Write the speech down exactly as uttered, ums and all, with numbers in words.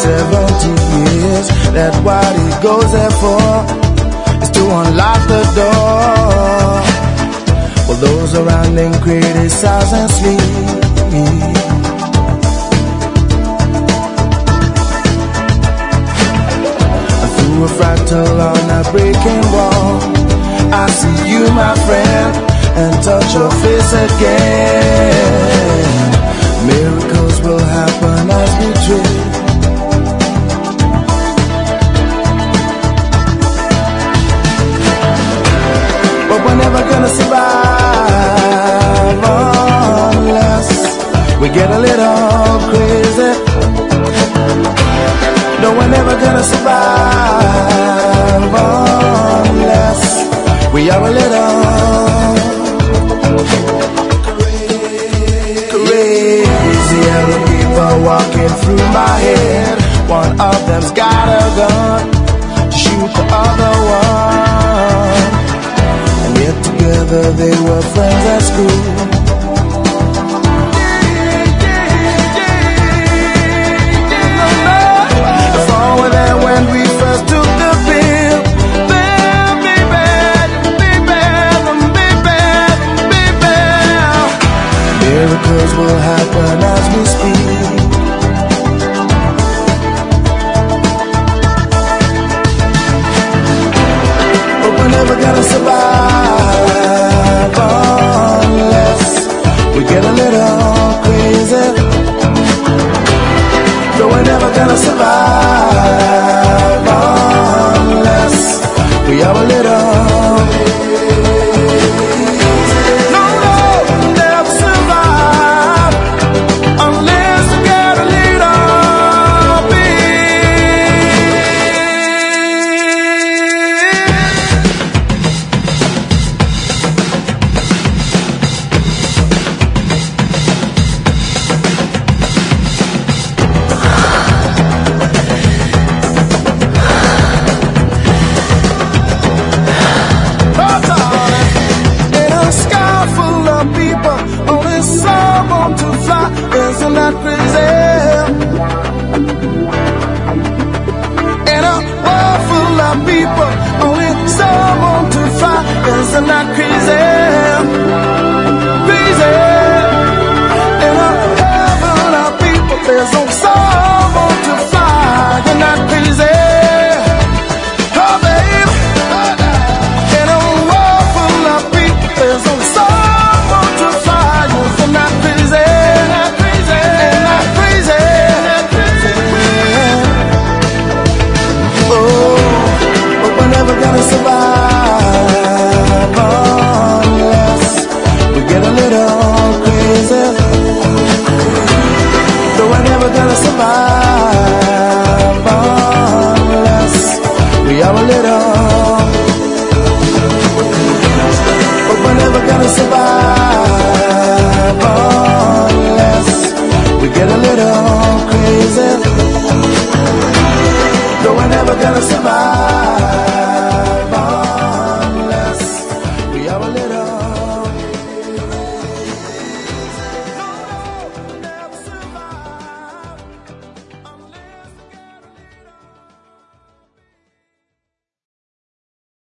seventy years. That's what he goes there for, is to unlock the door. Well, those around him criticize and sleep. And through a fractal on a breaking wall, I see you, my friend, and touch your face again. Miracles will happen as we dream. But we're never gonna survive unless we get a little crazy. No, we're never gonna survive unless we are a little crazy. Yellow people walking through my head. One of them's got a gun to shoot the other one. And yet together they were friends at school.